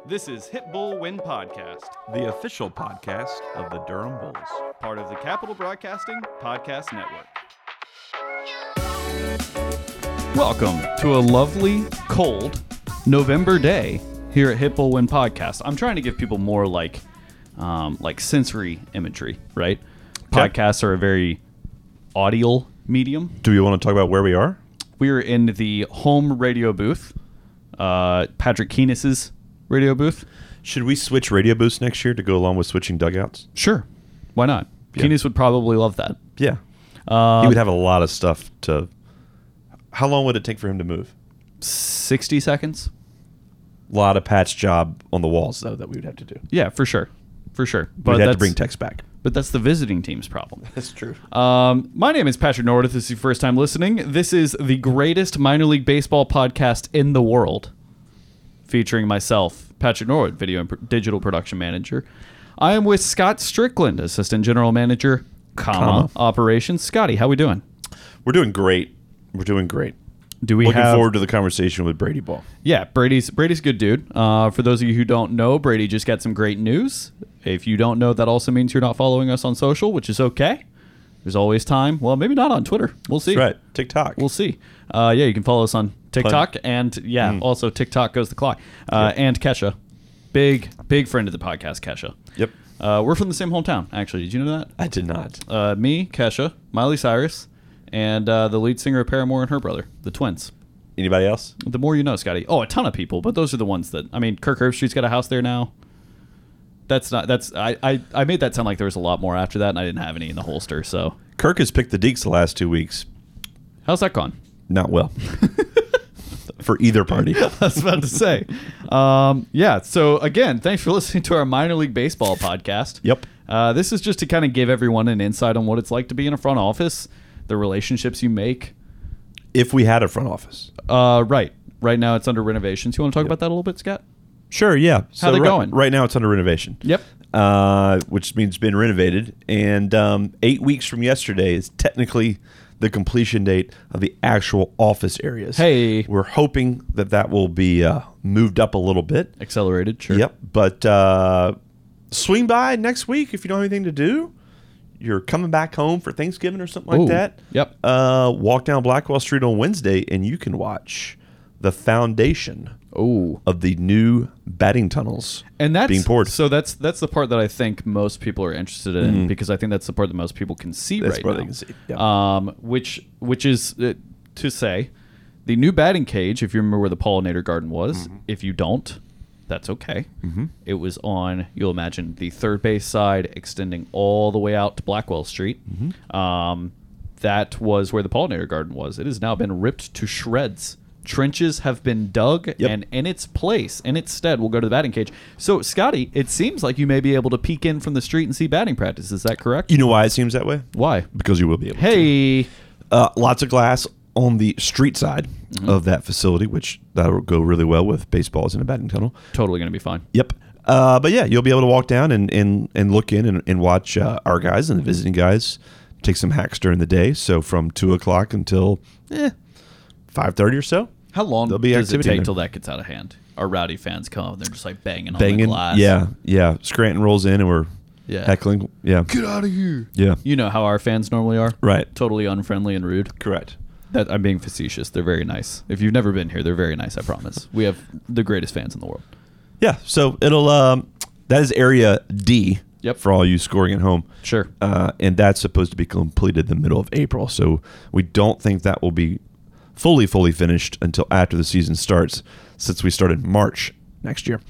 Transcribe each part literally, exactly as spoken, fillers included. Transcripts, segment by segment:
This is Hit Bull Win Podcast, the official podcast of the Durham Bulls, part of the Capital Broadcasting Podcast Network. Welcome to a lovely, cold November day here at Hit Bull Win Podcast. I'm trying to give people more like, um, like sensory imagery, right? Okay. Podcasts are a very audial medium. Do you want to talk about where we are? We're in the home radio booth, uh, Patrick Keenis's radio booth. Should we switch radio booths next year to go along with switching dugouts? Sure. Why not? Yeah. Keenis would probably love that. Yeah. Um, he would have a lot of stuff to... How long would it take for him to move? sixty seconds. A lot of patch job on the walls, though, that we would have to do. Yeah, for sure. For sure. But But we'd have to that's- bring Tex back. But that's the visiting team's problem. That's true. Um, my name is Patrick Norwood. If this is your first time listening, this is the greatest minor league baseball podcast in the world, featuring myself, Patrick Norwood, video and pr- digital production manager. I am with Scott Strickland, assistant general manager, comma, Comma. operations. Scotty, how we doing? We're doing great. We're doing great. Do we Looking have? forward to the conversation with Brady Ball. Yeah, Brady's Brady's a good dude. Uh, for those of you who don't know, Brady just got some great news. If you don't know, that also means you're not following us on social, which is okay. There's always time. Well, maybe not on Twitter. We'll see. That's right. TikTok. We'll see. Uh, yeah, you can follow us on TikTok, and yeah, Mm. also TikTok goes the clock. Uh, Yep. And Kesha, big big friend of the podcast, Kesha. Yep. Uh, we're from the same hometown, actually. Did you know that? I did not. Uh, me, Kesha, Miley Cyrus, and uh, the lead singer of Paramore and her brother, the twins. Anybody else? The more you know, Scotty. Oh, a ton of people, but those are the ones that I mean. Kirk Herbstreit's got a house there now. That's not. That's I, I. I made that sound like there was a lot more after that, and I didn't have any in the holster. So Kirk has picked the Deeks the last two weeks. how's that gone? Not well. For either party. I was about to say. Um, yeah. So again, thanks for listening to our minor league baseball podcast. Yep. Uh, this is just to kind of give everyone an insight on what it's like to be in a front office, the relationships you make. If we had a front office. Uh, right. Right now, it's under renovations. You want to talk about that a little bit, Scott? Sure, yeah. How they right, going? Right now, it's under renovation. Yep. Uh, which means it's been renovated. And um, eight weeks from yesterday is technically the completion date of the actual office areas. Hey. We're hoping that that will be uh, moved up a little bit. Accelerated. Sure. Yep. But uh, swing by next week if you don't have anything to do. You're coming back home for Thanksgiving or something like Ooh, that. yep. Uh, walk down Blackwell Street on Wednesday, and you can watch the foundation Oh. of the new batting tunnels And that's being poured. So that's that's the part that I think most people are interested in Mhm. because I think that's the part that most people can see That's right what now. they can see, yeah. Um, which which is uh, to say, the new batting cage. If you remember where the pollinator garden was, Mm-hmm. if you don't, that's okay. Mm-hmm. It was on. You'll imagine the third base side extending all the way out to Blackwell Street. Mm-hmm. Um, that was where the pollinator garden was. It has now been ripped to shreds. Trenches have been dug, Yep. and in its place, in its stead, we'll go to the batting cage. So, Scotty, it seems like you may be able to peek in from the street and see batting practice. Is that correct? You know why it seems that way? Why? Because you will be able to. Hey, Uh, lots of glass on the street side of that facility, which that'll go really well with baseballs in a batting tunnel. totally going to be fine. Yep. Uh, but yeah, you'll be able to walk down and, and, and look in and, and watch uh, our guys and the visiting guys take some hacks during the day. So from two o'clock until eh, five thirty or so. How long There'll be does it activity take there. till that gets out of hand? Our rowdy fans come and they're just like banging, on the Banging. glass. Yeah. Yeah. Scranton rolls in and we're Yeah. heckling. Yeah. Get out of here. Yeah. You know how our fans normally are. Right. Totally unfriendly and rude. Correct. That I'm being facetious. They're very nice. If you've never been here, they're very nice, I promise. We have the greatest fans in the world. Yeah. So it'll, um, that is area D. Yep. For all you scoring at home. Sure. Uh, and that's supposed to be completed the middle of April. So we don't think that will be fully, fully finished until after the season starts, since we started March next year.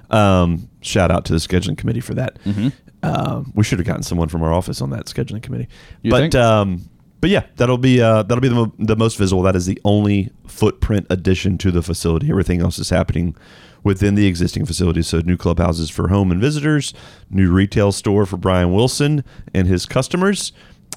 Um, shout out to the scheduling committee for that. Mhm. Um, we should have gotten someone from our office on that scheduling committee. You but think? um, but yeah, that'll be uh, that'll be the, mo- the most visible. That is the only footprint addition to the facility. Everything else is happening within the existing facilities. So new clubhouses for home and visitors, new retail store for Brian Wilson and his customers,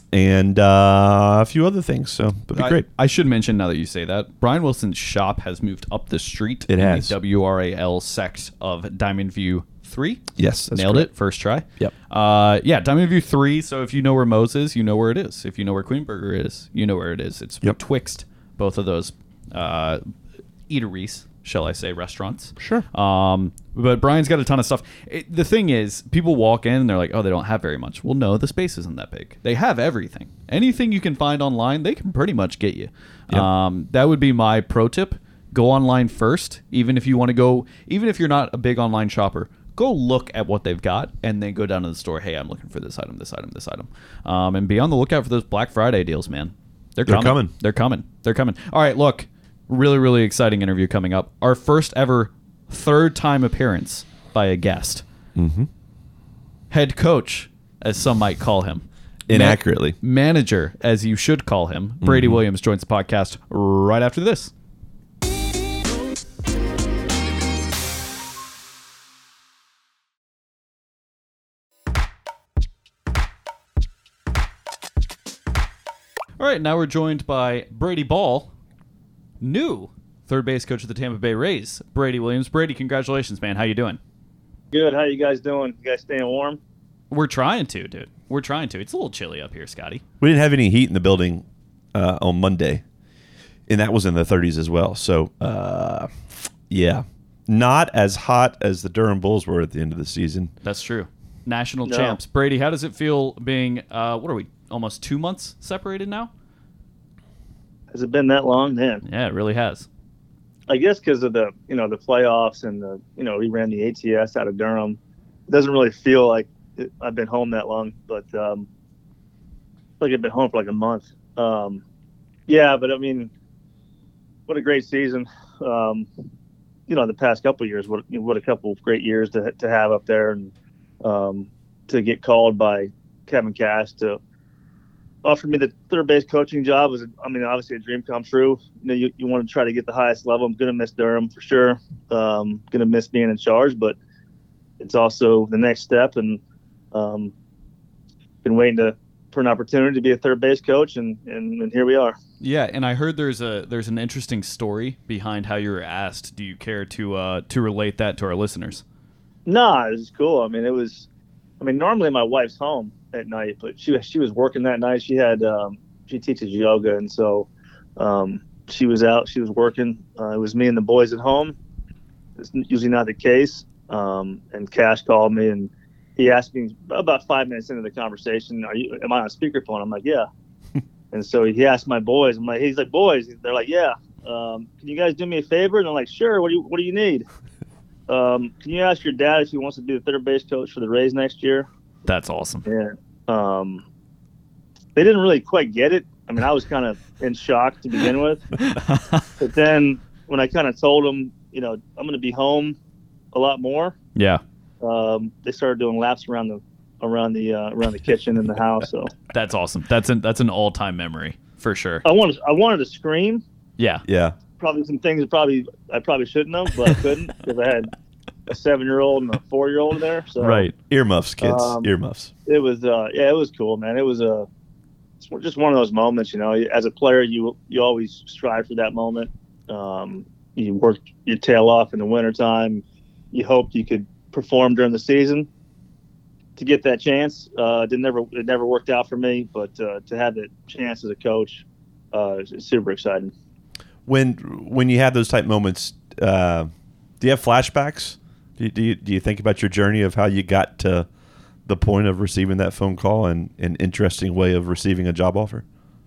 and uh, a few other things. So it'll be I, great. I should mention now that you say that, Brian Wilson's shop has moved up the street It in has. the W R A L sect of Diamond View three. Yes, that's Nailed correct. it. First try. Yep. Uh, yeah, Diamond View three. So if you know where Moe's is, you know where it is. If you know where Queenburger is, you know where it is. It's Yep. twixt both of those uh, eateries, shall I say, restaurants. Sure. Um, but Brian's got a ton of stuff. It, the thing is, people walk in and they're like, oh, they don't have very much. Well, no, the space isn't that big. They have everything. Anything you can find online, they can pretty much get you. Yep. Um, that would be my pro tip. Go online first, even if you want to go, even if you're not a big online shopper. Go look at what they've got and then go down to the store. Hey, I'm looking for this item, this item, this item. Um, and be on the lookout for those Black Friday deals, man. They're coming. They're coming. They're coming. They're coming. All right, look. Really, really exciting interview coming up. Our first ever third time appearance by a guest. Mm-hmm. Head coach, as some might call him. Inaccurately. Ma- manager, as you should call him. Brady Mm-hmm. Williams joins the podcast right after this. All right, now we're joined by Brady Ball, new third base coach of the Tampa Bay Rays. Brady Williams. Brady, congratulations, man. How you doing? Good. How you guys doing? You guys staying warm? We're trying to, dude. We're trying to. It's a little chilly up here, Scotty. We didn't have any heat in the building uh, on Monday, and that was in the thirties as well. So, uh, yeah, not as hot as the Durham Bulls were at the end of the season. That's true. National No. champs. Brady, how does it feel being, uh, what are we, almost two months separated now? Has it been that long? Man, Yeah, it really has. I guess because of the you know the playoffs and the you know we ran the A T S out of Durham. It doesn't really feel like it, I've been home that long, but um, I feel like I've been home for like a month. Um, yeah, but I mean, what a great season. Um, you know, the past couple of years, what what a couple of great years to to have up there, and um, to get called by Kevin Cash to offer me the third base coaching job was, I mean, obviously a dream come true. You know, you, you want to try to get the highest level. I'm going to miss Durham for sure. Um, going to miss being in charge, but it's also the next step. And um, been waiting to for an opportunity to be a third base coach, and, and, and here we are. Yeah, and I heard there's a there's an interesting story behind how you were asked. Do you care to uh, to relate that to our listeners? Nah, it was cool. I mean, it was, I mean, normally my wife's home at night, but she she was working that night. She had um, she teaches yoga, and so um, she was out. She was working. Uh, it was me and the boys at home. It's usually not the case. Um, and Cash called me, and he asked me about five minutes into the conversation, "Are you? Am I on speakerphone?" I'm like, "Yeah." And so he asked my boys. I'm like, he's like, "Boys," they're like, "Yeah." Um, can you guys do me a favor? And I'm like, "Sure. What do you What do you need?" Um, can you ask your dad if he wants to be the third base coach for the Rays next year? That's awesome. And um, they didn't really quite get it. I mean, I was kind of in shock to begin with. But then when I kind of told them, you know, I'm going to be home a lot more, Yeah, um, they started doing laps around the around the uh, around the kitchen and the house. So that's awesome. That's an that's an all time memory for sure. I wanted I wanted to scream. Yeah, Yeah. Probably some things that probably I probably shouldn't have, but I couldn't because I had a seven-year-old and a four-year-old there. So right. Earmuffs, kids. Um, Earmuffs. it was uh, yeah, it was cool, man. It was a it's just one of those moments, you know. As a player, you you always strive for that moment. Um, you work your tail off in the wintertime. You hoped you could perform during the season to get that chance. Uh, it never it never worked out for me, but uh, to have that chance as a coach uh, is super exciting. When when you have those type moments, uh, do you have flashbacks? Do you, do you do you think about your journey of how you got to the point of receiving that phone call and an interesting way of receiving a job offer?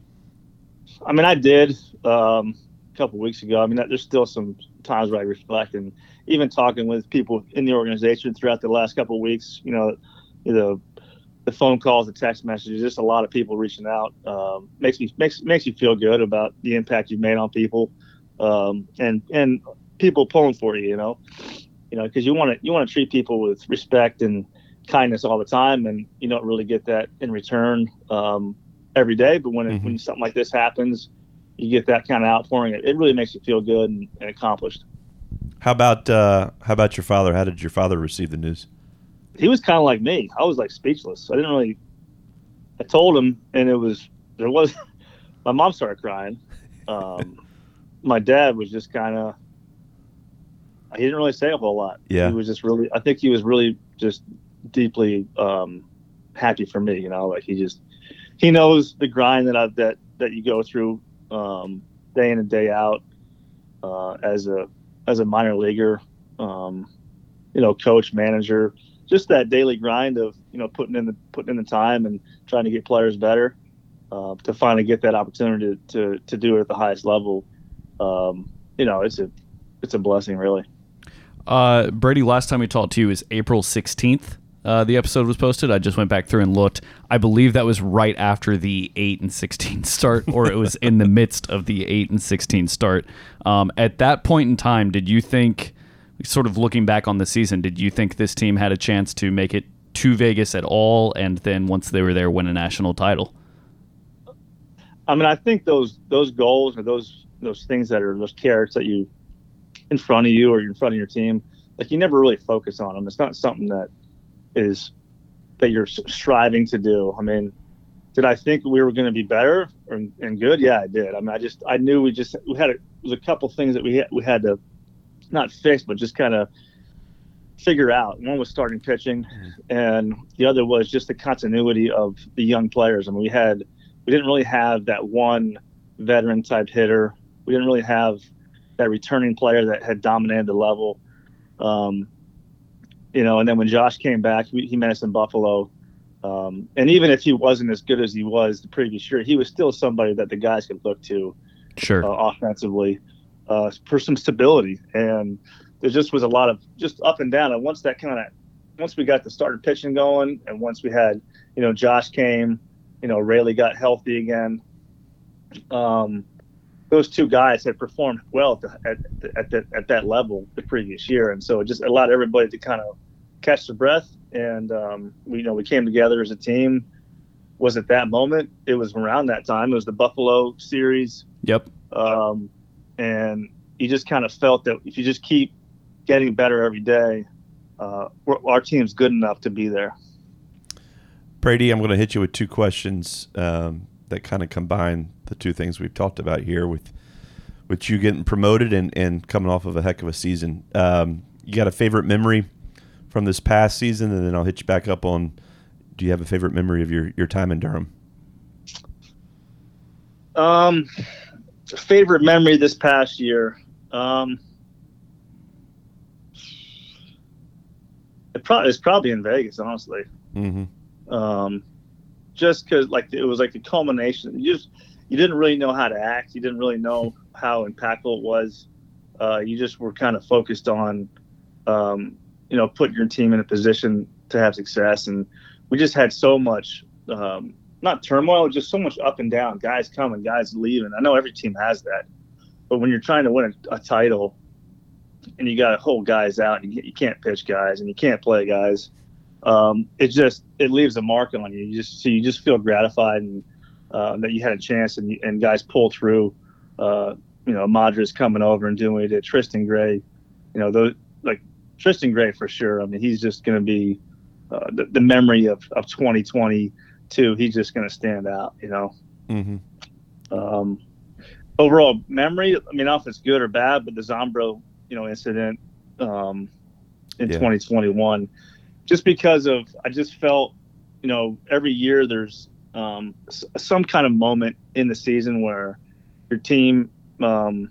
I mean, I did um, a couple of weeks ago. I mean, there's still some times where I reflect, and even talking with people in the organization throughout the last couple of weeks, you know, you know, the phone calls, the text messages, just a lot of people reaching out. Um, makes me makes makes you feel good about the impact you've made on people, um, and and people pulling for you. You know, you know, because you want to you want to treat people with respect and kindness all the time, and you don't really get that in return um, every day. But when it, Mm-hmm. when something like this happens, you get that kind of outpouring. It, it really makes you feel good and, and accomplished. How about uh, how about your father? How did your father receive the news? He was kind of like me. I was like speechless. I didn't really. I told him, and it was there was. My mom started crying. Um, my dad was just kind of. He didn't really say a whole lot. Yeah. He was just really. I think he was really just deeply um, happy for me. You know, like he just he knows the grind that I that that you go through um, day in and day out uh, as a as a minor leaguer, um, you know, coach, manager, just that daily grind of, you know, putting in the putting in the time and trying to get players better, uh, to finally get that opportunity to, to to do it at the highest level. Um, you know, it's a it's a blessing, really. Uh, Brady, last time we talked to you is April sixteenth. Uh, the episode was posted. I just went back through and looked. I believe that was right after the eight and sixteen start, or it was in the midst of the eight and sixteen start. Um, at that point in time, did you think, sort of looking back on the season, did you think this team had a chance to make it to Vegas at all, and then once they were there, win a national title? I mean, I think those those goals or those those things that are those carrots that you in front of you or in front of your team, like you never really focus on them. It's not something that is that you're striving to do. I mean, did I think we were going to be better or, and good? Yeah, I did. I mean, I just I knew we just we had a, there was a couple things that we had, we had to not fix, but just kind of figure out. One was starting pitching, and the other was just the continuity of the young players. I mean, we had we didn't really have that one veteran type hitter. We didn't really have that returning player that had dominated the level. Um, You know, and then when Josh came back, he, he met us in Buffalo. Um, and even if he wasn't as good as he was the previous year, he was still somebody that the guys could look to, Sure. uh, offensively, uh, for some stability. And there just was a lot of just up and down. And once that kind of, once we got the started pitching going, and once we had, you know, Josh came, you know, Rayleigh got healthy again. Um, those two guys had performed well at, the, at, at, the, at that level the previous year. And so it just allowed everybody to kind of catch their breath. And, um, we, you know, we came together as a team. Was at that moment, it was around that time. It was the Buffalo series. Yep. Um, and you just kind of felt that if you just keep getting better every day, uh, our team's good enough to be there. Brady, I'm going to hit you with two questions um, that kind of combine the two things we've talked about here with with you getting promoted and, and coming off of a heck of a season. Um, you got a favorite memory from this past season, and then I'll hit you back up on, do you have a favorite memory of your, your time in Durham? Um, favorite memory this past year. Um, it probably, it's probably in Vegas, honestly. Mm-hmm. Um, just because like it was like the culmination. You just you didn't really know how to act. You didn't really know how impactful it was. Uh, you just were kind of focused on, um, you know, putting your team in a position to have success. And we just had so much, um, not turmoil, just so much up and down. Guys coming, guys leaving. I know every team has that, but when you're trying to win a, a title, and you got to hold guys out, and you, you can't pitch guys, and you can't play guys. Um, it just it leaves a mark on you. You just so you just feel gratified and uh, that you had a chance, and and guys pull through. Uh, you know, Madras coming over and doing what he did. Tristan Gray, you know, those like Tristan Gray for sure. I mean, he's just going to be uh, the, the memory of, of twenty twenty-two. He's just going to stand out. You know. Mm-hmm. Um, overall memory. I mean, I don't know if it's good or bad, but the Zombro, you know, incident um, in yeah. twenty twenty-one. Just because of, I just felt, you know, every year there's um, s- some kind of moment in the season where your team um,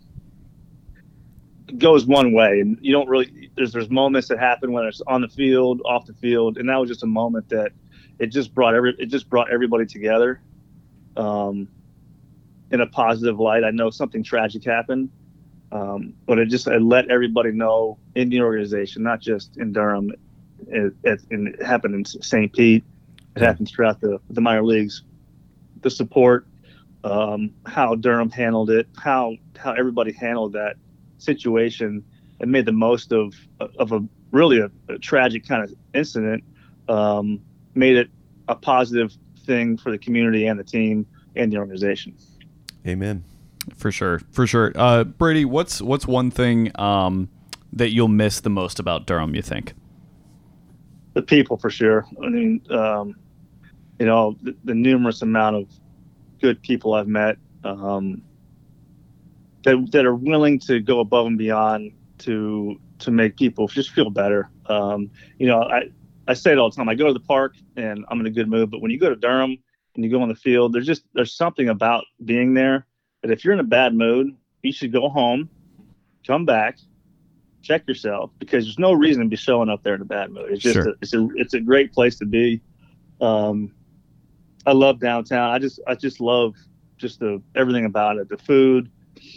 goes one way, and you don't really. There's there's moments that happen when it's on the field, off the field, and that was just a moment that it just brought every it just brought everybody together, um, in a positive light. I know something tragic happened, um, but it just it let everybody know in the organization, not just in Durham. It, it, it happened in Saint Pete. It happened throughout the, the minor leagues. The support, um, how Durham handled it, how how everybody handled that situation, and made the most of of a really a, a tragic kind of incident. Um, made it a positive thing for the community and the team and the organization. Amen. For sure, for sure. Uh, Brady, what's what's one thing um, that you'll miss the most about Durham, you think? The people, for sure. I mean, um, you know, the, the numerous amount of good people I've met um, that that are willing to go above and beyond to to make people just feel better. Um, you know, I, I say it all the time. I go to the park and I'm in a good mood, but when you go to Durham and you go on the field, there's just there's something about being there that if you're in a bad mood, you should go home, come back, check yourself, because there's no reason to be showing up there in a bad mood. It's just Sure. a, it's a it's a great place to be. Um, I love downtown. I just I just love just the everything about it. The food.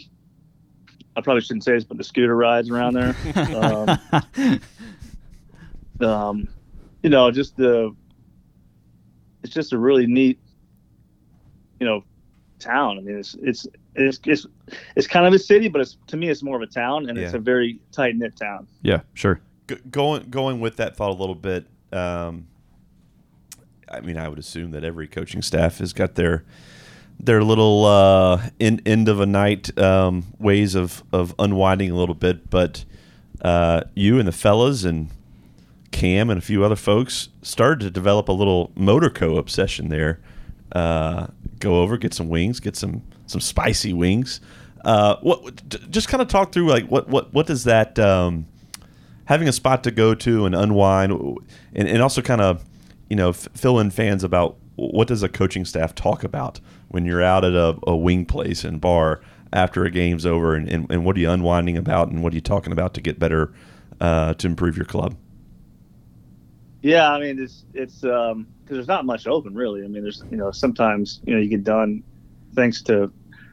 I probably shouldn't say this, but the scooter rides around there. um, um, you know, just the it's just a really neat, you know, town. I mean, it's it's it's it's it's kind of a city, but it's to me it's more of a town, and Yeah. it's a very tight knit town. Yeah, sure. G- going going with that thought a little bit. Um, I mean, I would assume that every coaching staff has got their their little uh, end end of a night um, ways of of unwinding a little bit. But uh, you and the fellas and Cam and a few other folks started to develop a little Motorco obsession there. Uh, go over, get some wings, get some some spicy wings. Uh, what d- just kind of talk through like what what what does that um, having a spot to go to and unwind, and, and also kind of you know f- fill in fans about what does a coaching staff talk about when you're out at a, a wing place and bar after a game's over, and, and, and what are you unwinding about, and what are you talking about to get better uh, to improve your club? Yeah, I mean, it's it's um because there's not much open really. I mean, there's you know sometimes you know you get done thanks to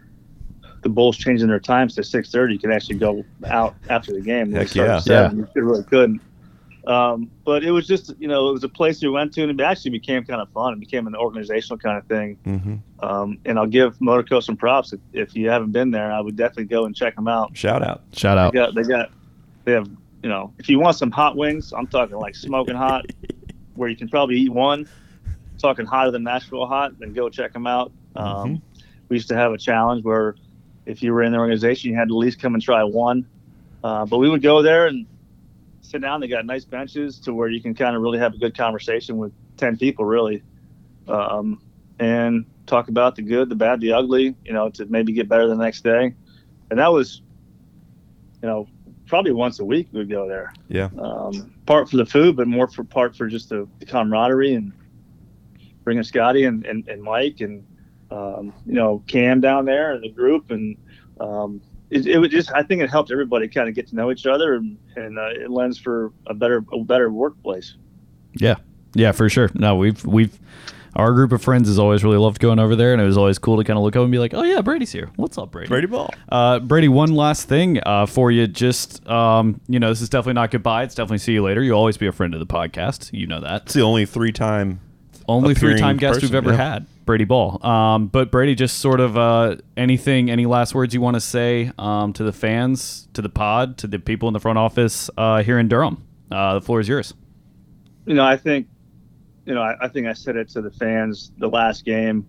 the Bulls changing their times to six thirty. You can actually go out after the game. Heck It started yeah. at seven. You really couldn't. Um, but it was just you know it was a place we went to, and it actually became kind of fun. It became an organizational kind of thing. Mm-hmm. Um, and I'll give Motorco some props. If, if you haven't been there, I would definitely go and check them out. Shout out. Shout They out. got they got they have you know if you want some hot wings, I'm talking like smoking hot, where you can probably eat one. Talking hotter than Nashville hot, then go check them out. Um, Mm-hmm. We used to have a challenge where if you were in the organization, you had to at least come and try one. Uh, but we would go there and sit down. They got nice benches to where you can kind of really have a good conversation with ten people, really, um, and talk about the good, the bad, the ugly, you know, to maybe get better the next day. And that was, you know, probably once a week we would go there. Yeah. Um, part for the food, but more for part for just the, the camaraderie and bringing Scotty and, and, and Mike and, um, you know, Cam down there and the group. And um, it, it would just, I think it helped everybody kind of get to know each other, and, and uh, it lends for a better, a better workplace. Yeah, yeah, for sure. No, we've we've our group of friends has always really loved going over there, and it was always cool to kind of look up and be like, oh yeah, Brady's here. What's up, Brady? Brady Ball. Uh, Brady, one last thing uh, for you. Just um, you know, this is definitely not goodbye. It's definitely see you later. You'll always be a friend of the podcast. You know that. It's the only three-time Only appearing three-time guest person, we've ever yeah. had, Brady Ball. Um, but Brady, just sort of uh, anything, any last words you want to say um, to the fans, to the pod, to the people in the front office uh, here in Durham? Uh, the floor is yours. You know, I think, you know, I, I think I said it to the fans the last game.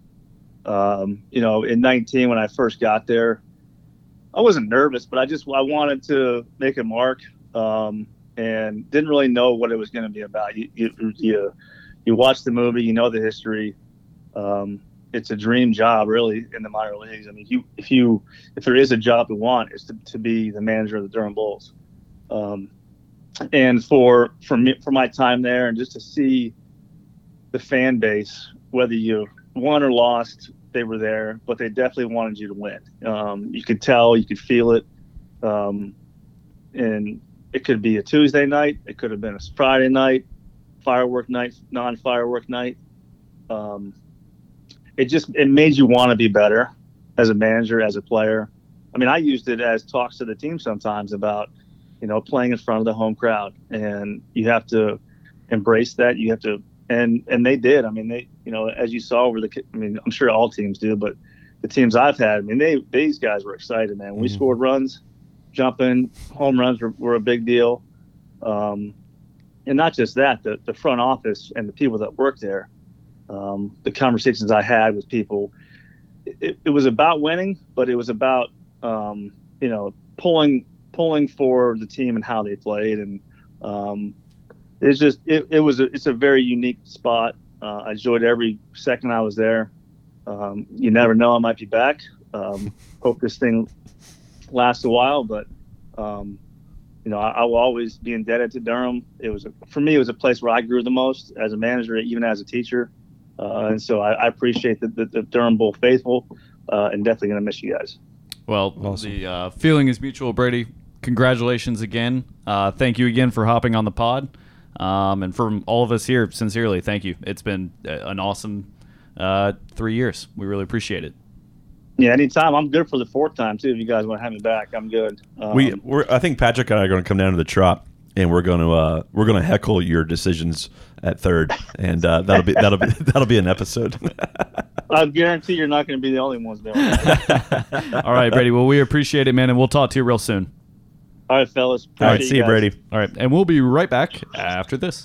Um, you know, in nineteen when I first got there, I wasn't nervous, but I just I wanted to make a mark, um, and didn't really know what it was going to be about. You, you you you watch the movie, you know the history. Um, it's a dream job, really, in the minor leagues. I mean, you if you if there is a job to want, it's to, to be the manager of the Durham Bulls. Um, and for for me for my time there, and just to see the fan base, whether you won or lost, they were there, but they definitely wanted you to win. Um, you could tell, you could feel it. Um, and it could be a Tuesday night. It could have been a Friday night, firework night, non-firework night. Um, it just, it made you want to be better as a manager, as a player. I mean, I used it as talks to the team sometimes about, you know, playing in front of the home crowd, and you have to embrace that. You have to, And and they did. I mean, they, you know, as you saw over the, I mean, I'm sure all teams do, but the teams I've had, I mean, they these guys were excited, man. When we Mhm. scored runs, jumping, home runs were, were a big deal. Um, and not just that, the, the front office and the people that work there, um, the conversations I had with people, it, it was about winning, but it was about, um, you know, pulling pulling for the team and how they played. And, um, It's just it, it was a, it's a very unique spot. Uh, I enjoyed every second I was there. Um, you never know, I might be back. Um, hope this thing lasts a while, but um, you know I, I will always be indebted to Durham. It was a, for me, it was a place where I grew the most as a manager, even as a teacher, uh, and so I, I appreciate the, the, the Durham Bull faithful, uh, and definitely gonna miss you guys. Well, Awesome. the uh, feeling is mutual, Brady. congratulations again. Uh, thank you again for hopping on the pod. Um, and from all of us here, sincerely, thank you. It's been an awesome uh, three years. We really appreciate it. Yeah, anytime. I'm good for the fourth time, too. If you guys want to have me back, I'm good. Um, we, we're, I think Patrick and I are going to come down to the Trop, and we're going to uh, we're going to heckle your decisions at third, and uh, that'll be that'll be that'll be an episode. I guarantee you're not going to be the only ones doing it. All right, Brady. Well, we appreciate it, man, and we'll talk to you real soon. All right, fellas. All right, Appreciate see you, guys. Brady. All right, and we'll be right back after this.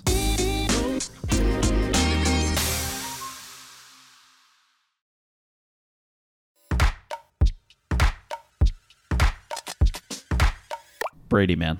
Brady, man.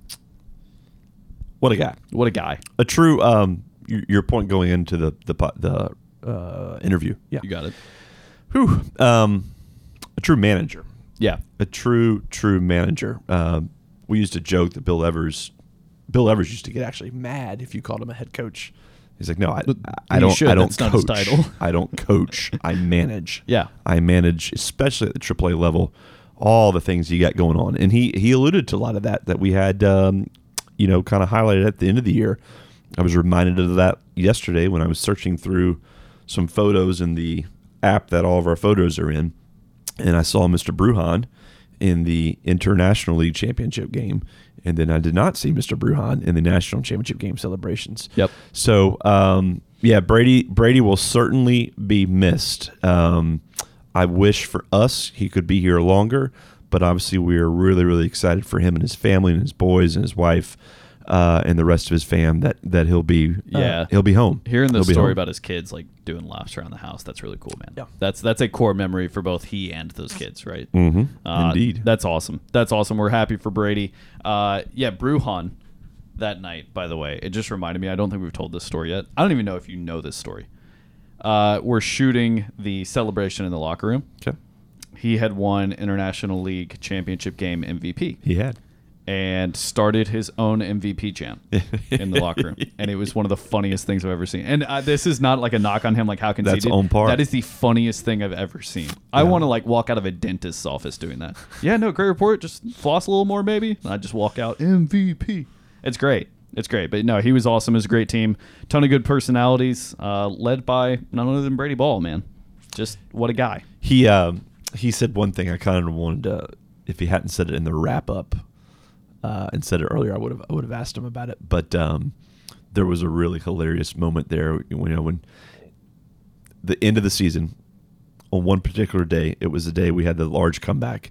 What a guy. What a guy. A true, um, your, your point going into the the po- the uh, interview. Yeah. You got it. Whew. Um, a true manager. Yeah. A true, true manager. Um, we used to joke that Bill Evers, Bill Evers used to get actually mad if you called him a head coach. He's like, no, I, I You don't. should. I don't That's not coach. his title. I don't coach. I manage. Yeah. I manage, especially at the triple A level, all the things you got going on. And he he alluded to a lot of that that we had, um, you know, kind of highlighted at the end of the year. I was reminded of that yesterday when I was searching through some photos in the app that all of our photos are in, and I saw Mister Bruhan in the International League Championship game, and then I did not see Mister Bruhan in the National Championship game celebrations. Yep. So, um, yeah, Brady Brady will certainly be missed. Um, I wish for us he could be here longer, but obviously we are really, really excited for him and his family and his boys and his wife uh, and the rest of his fam that that he'll be uh, Yeah. he'll be home. Hearing the He'll be story home. about his kids like doing laps around the house, that's really cool, man. Yeah. That's that's a core memory for both he and those kids, right? Mhm. Uh, Indeed. That's awesome. That's awesome. We're happy for Brady. Uh, yeah, Bruhan that night, by the way, it just reminded me, I don't think we've told this story yet. I don't even know if you know this story. Uh, we're shooting the celebration in the locker room. Okay. He had won International League Championship game M V P. He had. And started his own M V P chant in the locker room, and it was one of the funniest things I've ever seen. And uh, this is not like a knock on him, like how conceited. That's on par. That is the funniest thing I've ever seen. I want to like walk out of a dentist's office doing that. Yeah, no, great report. Just floss a little more, maybe. And I just walk out M V P. It's great. It's great. But no, he was awesome. It was a great team. Ton of good personalities, uh, led by none other than Brady Ball. Man, just what a guy. He um, he said one thing I kind of wanted to, if he hadn't said it in the wrap up. Uh, and said it earlier, I would have I would have asked him about it. But um, there was a really hilarious moment there. You know, when the end of the season, on one particular day, it was the day we had the large comeback,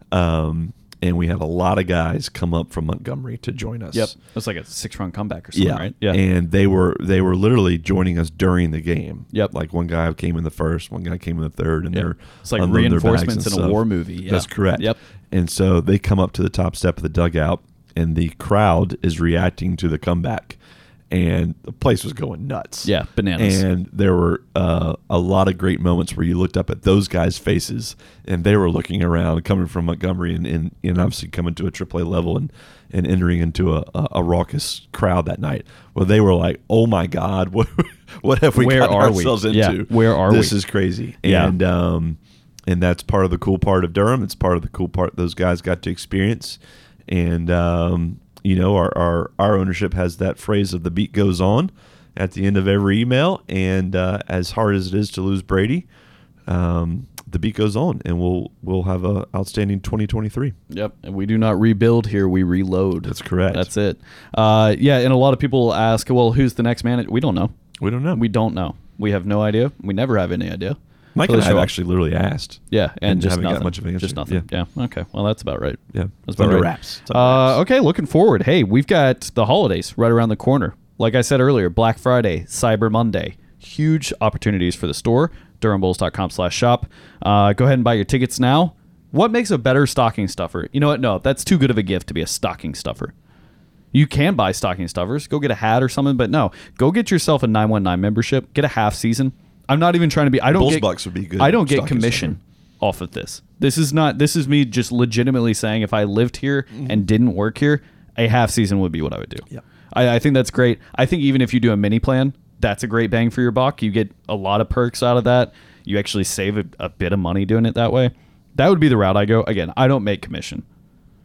um, and we had a lot of guys come up from Montgomery to join us. Yep, it was like a six-run comeback or something, Yeah, right? Yeah, and they were they were literally joining us during the game. Yep. Like one guy came in the first, one guy came in the third, and Yep. they're It's like unloading their bags reinforcements and in a stuff. war movie. Yeah. That's correct. Yep. And so they come up to the top step of the dugout, and the crowd is reacting to the comeback, and the place was going nuts. Yeah, bananas. And there were uh, a lot of great moments where you looked up at those guys' faces, and they were looking around, coming from Montgomery, and, and, and obviously coming to a triple A level and, and entering into a, a, a raucous crowd that night. Well, they were like, "Oh my God, what what have we Where got are we? ourselves into? Yeah, where are this we?" is crazy." Yeah. And um, and that's part of the cool part of Durham. It's part of the cool part those guys got to experience. And um, you know, our, our our ownership has that phrase of "the beat goes on" at the end of every email. And uh, as hard as it is to lose Brady, um, the beat goes on, and we'll we'll have a outstanding twenty twenty-three. Yep, and we do not rebuild here; we reload. That's correct. That's it. Uh, yeah, and a lot of people ask, "Well, who's the next manager?" We don't know. We don't know. We don't know. We have no idea. We never have any idea. Mike Until and they I have show up. actually literally asked. Yeah, and, and just haven't got nothing. much of an answer. Just nothing. Yeah. Okay. Well, that's about right. Yeah, That's it's about under right. wraps. It's under Uh, wraps. okay, looking forward. Hey, we've got the holidays right around the corner. Like I said earlier, Black Friday, Cyber Monday, huge opportunities for the store. Durham Bulls dot com slash shop. Uh, go ahead and buy your tickets now. What makes a better stocking stuffer? You know what? No, that's too good of a gift to be a stocking stuffer. You can buy stocking stuffers. Go get a hat or something, but no. Go get yourself a nine one nine membership. Get a half season. I'm not even trying to be. I don't Bulls get. Bucks would be good I don't get stocking commission off of this. This is not. This is me just legitimately saying if I lived here and didn't work here, a half season would be what I would do. Yep. I, I think that's great. I think even if you do a mini plan, that's a great bang for your buck. You get a lot of perks out of that. You actually save a, a bit of money doing it that way. That would be the route I go. Again, I don't make commission.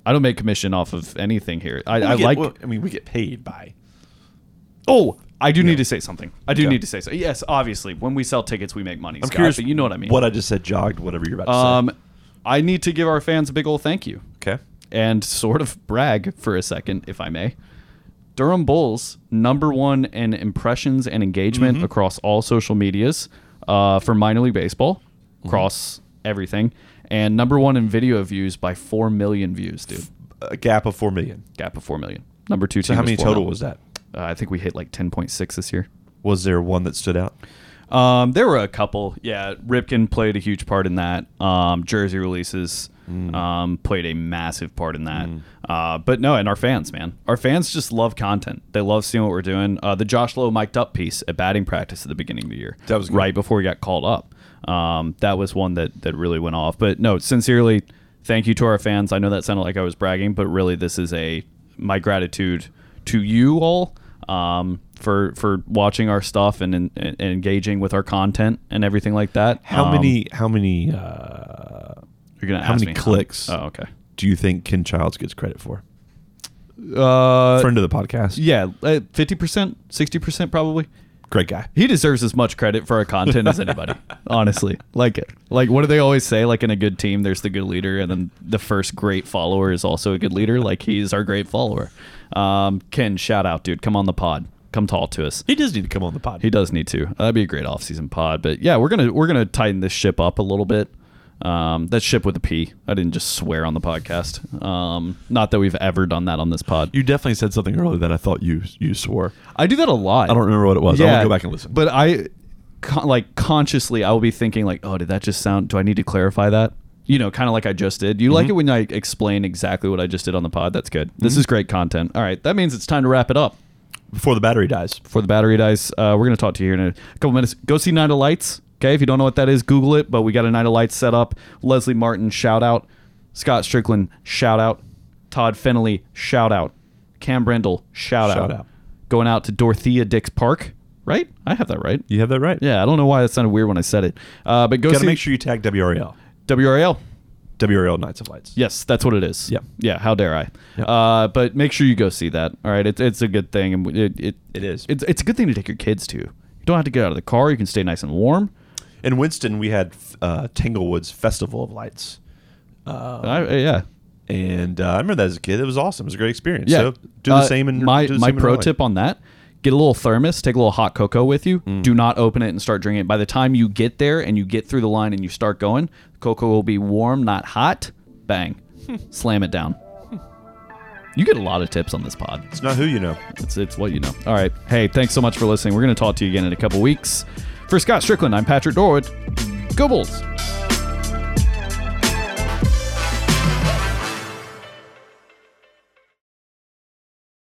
I don't make commission off of anything here. I, We I get- like. well, I mean, we get paid by. Oh, I do need to say something. I do Okay. need to say so. Yes, obviously, when we sell tickets, we make money. I'm Scott, curious. but you know what I mean. What I just said jogged whatever you're about to Um, I need to give our fans a big old thank you say. Okay. and sort of brag for a second, if I may. Durham Bulls number one in impressions and engagement Mm-hmm. across all social medias uh, for minor league baseball, Mm-hmm. across everything, and number one in video views by four million views, dude. A gap of four million. Gap of four million. Number two. So team how is many four total mil. was that? Uh, I think we hit like ten point six this year. Was there one that stood out? Um, there were a couple. Yeah, Ripken played a huge part in that. Um, jersey releases um, played a massive part in that. Uh, but no, and our fans, man, our fans just love content. They love seeing what we're doing. Uh, the Josh Lowe mic'd up piece at batting practice at the beginning of the year. That was good. right before he got called up. Um, that was one that that really went off. But no, sincerely, thank you to our fans. I know that sounded like I was bragging, but really, this is a my gratitude to you all. Um, for for watching our stuff and, and, and engaging with our content and everything like that. How Um, many? How many? Uh, You're gonna how ask many me clicks? Oh, okay. do you think Ken Childs gets credit for? Uh, Friend of the podcast. yeah, fifty percent, sixty percent probably. Great guy. He deserves as much credit for our content as anybody. Honestly, like like what do they always say? Like in a good team, there's the good leader, and then the first great follower is also a good leader. Like he's our great follower. Um, Ken, shout out, dude. Come on the pod. Come talk to us. He does need to come on the pod. He does need to. That'd be a great off-season pod. But yeah, we're gonna we're gonna tighten this ship up a little bit. Um, that ship with a P. I didn't just swear on the podcast. Um, not that we've ever done that on this pod. You definitely said something earlier that I thought you you swore. I do that a lot. I don't remember what it was. I want to go back and listen. But I, con- like consciously, I will be thinking like, oh, did that just sound? Do I need to clarify that? You know, kind of like I just did. You Mm-hmm. like it when I explain exactly what I just did on the pod? That's good. This is great content. All right, that means it's time to wrap it up. Before the battery dies. Before the battery dies, uh, we're going to talk to you here in a couple minutes. Go see Night of Lights. Okay, if you don't know what that is, Google it. But we got a Night of Lights set up. Leslie Martin, shout out. Scott Strickland, shout out. Todd Fennelly, shout out. Cam Brendel, shout, Shout out. out. Going out to Dorothea Dix Park, right? I have that right. You have that right. Yeah, I don't know why that sounded weird when I said it. Uh, but go Got to see make sure you tag W R A L. W R A L. W R A L Nights of Lights. Yes, that's what it is. Yep. Yeah, how dare I? Yep. Uh, but make sure you go see that. All right, it's it's a good thing, and it, it It is. It's it's a good thing to take your kids to. You don't have to get out of the car. You can stay nice and warm. In Winston, we had uh, Tanglewood's Festival of Lights. Uh, I, yeah, and uh, I remember that as a kid. It was awesome. It was a great experience. yeah. So do the Uh, same in my do the my same in pro Raleigh. tip on that: get a little thermos, take a little hot cocoa with you. Mm. Do not open it and start drinking it. By the time you get there and you get through the line and you start going, cocoa will be warm, not hot. Bang, slam it down. You get a lot of tips on this pod. It's not who you know. It's it's what you know. All right. Hey, thanks so much for listening. We're going to talk to you again in a couple weeks. For Scott Strickland, I'm Patrick Norwood. Go Bulls.